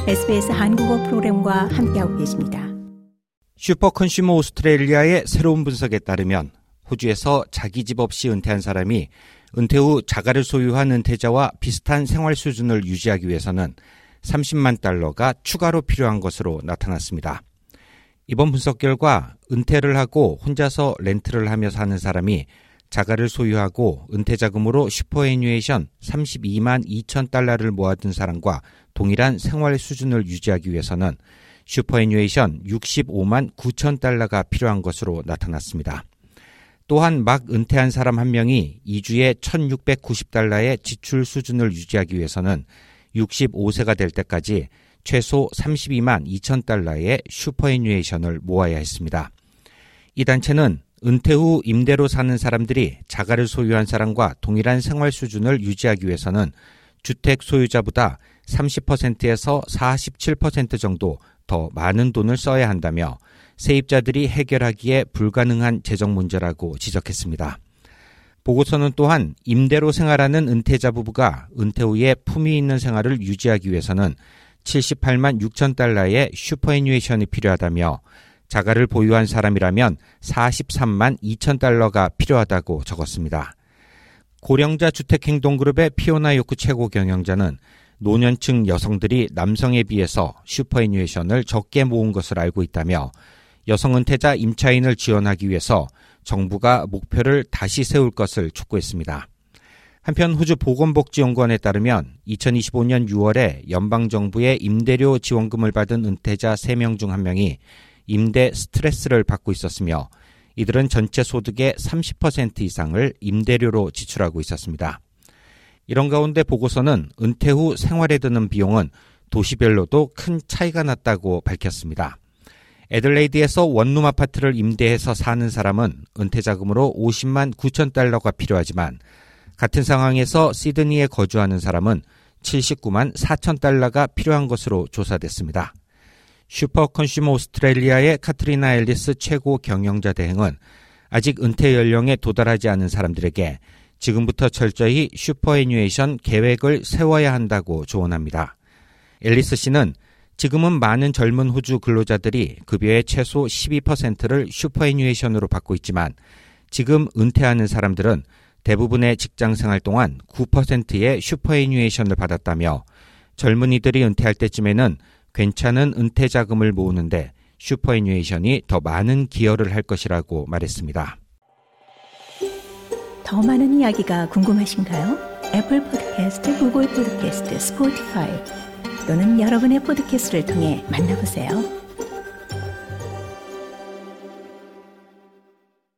SBS 한국어 프로그램과 함께하고 계십니다. 슈퍼컨슈머 오스트레일리아의 새로운 분석에 따르면 호주에서 자기 집 없이 은퇴한 사람이 은퇴 후 자가를 소유한 은퇴자와 비슷한 생활 수준을 유지하기 위해서는 30만 달러가 추가로 필요한 것으로 나타났습니다. 이번 분석 결과 은퇴를 하고 혼자서 렌트를 하며 사는 사람이 자가를 소유하고 은퇴자금으로 슈퍼애뉴에이션 32만 2천 달러를 모아둔 사람과 동일한 생활 수준을 유지하기 위해서는 슈퍼애뉴에이션 65만 9천 달러가 필요한 것으로 나타났습니다. 또한 막 은퇴한 사람 한 명이 2주에 1,690달러의 지출 수준을 유지하기 위해서는 65세가 될 때까지 최소 32만 2천 달러의 슈퍼애뉴에이션을 모아야 했습니다. 이 단체는 은퇴 후 임대로 사는 사람들이 자가를 소유한 사람과 동일한 생활 수준을 유지하기 위해서는 주택 소유자보다 30%에서 47% 정도 더 많은 돈을 써야 한다며 세입자들이 해결하기에 불가능한 재정 문제라고 지적했습니다. 보고서는 또한 임대로 생활하는 은퇴자 부부가 은퇴 후에 품위 있는 생활을 유지하기 위해서는 78만 6천 달러의 슈퍼애뉴에이션이 필요하다며 자가를 보유한 사람이라면 43만 2천 달러가 필요하다고 적었습니다. 고령자 주택행동그룹의 피오나 요크 최고 경영자는 노년층 여성들이 남성에 비해서 슈퍼애뉴에이션을 적게 모은 것을 알고 있다며 여성 은퇴자 임차인을 지원하기 위해서 정부가 목표를 다시 세울 것을 촉구했습니다. 한편 호주 보건복지연구원에 따르면 2025년 6월에 연방정부의 임대료 지원금을 받은 은퇴자 3명 중 1명이 임대 스트레스를 받고 있었으며 이들은 전체 소득의 30% 이상을 임대료로 지출하고 있었습니다. 이런 가운데 보고서는 은퇴 후 생활에 드는 비용은 도시별로도 큰 차이가 났다고 밝혔습니다. 애들레이드에서 원룸 아파트를 임대해서 사는 사람은 은퇴자금으로 50만 9천 달러가 필요하지만 같은 상황에서 시드니에 거주하는 사람은 79만 4천 달러가 필요한 것으로 조사됐습니다. 슈퍼컨슈머 오스트레일리아의 카트리나 앨리스 최고 경영자 대행은 아직 은퇴 연령에 도달하지 않은 사람들에게 지금부터 철저히 슈퍼애뉴에이션 계획을 세워야 한다고 조언합니다. 앨리스 씨는 지금은 많은 젊은 호주 근로자들이 급여의 최소 12%를 슈퍼애뉴에이션으로 받고 있지만 지금 은퇴하는 사람들은 대부분의 직장생활 동안 9%의 슈퍼애뉴에이션을 받았다며 젊은이들이 은퇴할 때쯤에는 괜찮은 은퇴 자금을 모으는데 슈퍼애뉴에이션이 더 많은 기여를 할 것이라고 말했습니다. 더 많은 이야기가 궁금하신가요? 애플 팟캐스트, 구글 팟캐스트, 스포티파이 또는 여러분의 팟캐스트를 통해 만나보세요.